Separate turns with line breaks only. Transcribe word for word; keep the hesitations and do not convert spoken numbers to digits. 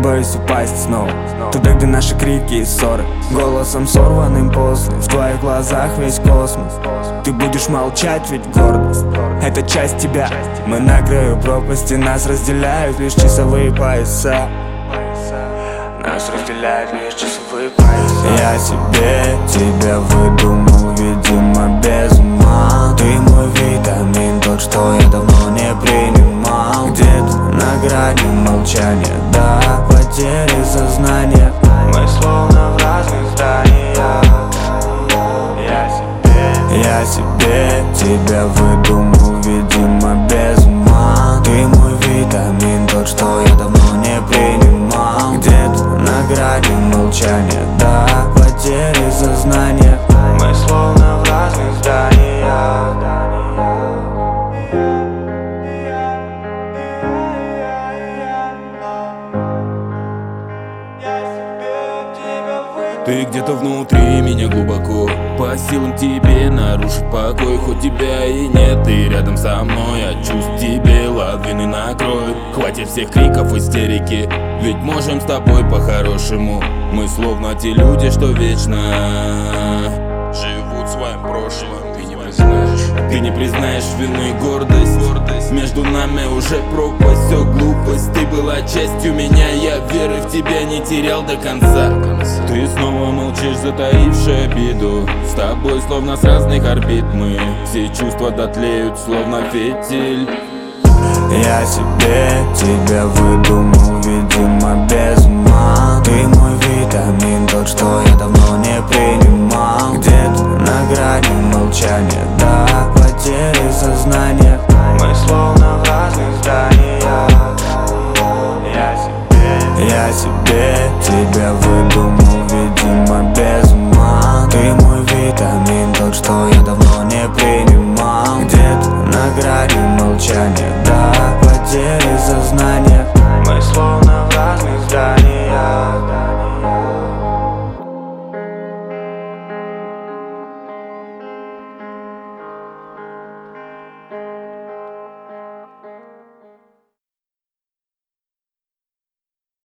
боюсь упасть снова туда, где наши крики и ссоры, голосом сорванным после. В твоих глазах весь космос. Ты будешь молчать, ведь гордость — это часть тебя. Мы на краю пропасти, нас разделяют лишь часовые пояса. Нас разделяют лишь часовые пояса. Я себе тебя выдумал, видимо, без ума. Ты мой витамин, тот, что я давно не принимал. Где-то на грани молчания до потери сознания. Мы словно в разных зданиях. Я себе, я себе тебя выдумал, видимо, без ума. Ты мой витамин, тот, что я давно не принимал. Где-то на грани молчания до потери сознания. Мы словно в разных зданиях.
Ты где-то внутри меня глубоко, по силам тебе нарушить покой. Хоть тебя и нет, ты рядом со мной, а чувств тебе лавины накроют. Хватит всех криков, истерики, ведь можем с тобой по-хорошему. Мы словно те люди, что вечно живут своим прошлым. Ты не признаешь, ты не признаешь вины, гордость. Между нами уже пропасть, все глупость. Ты была частью меня, я веры в тебя не терял до конца. Ты снова молчишь, затаивший обиду. С тобой словно с разных орбит мы. Все чувства дотлеют, словно фитиль.
Я себе тебя выдумал, видимо, без ума. Ты мой витамин, тот, что я давно не принимал. Где-то на грани молчания до потери сознания. Мы словно в разных зданиях. Я себе, я себе тебя выдумал, видимо, без ума. Ты мой витамин, тот, что я давно не принимал. Где-то на грани молчания до потери сознания.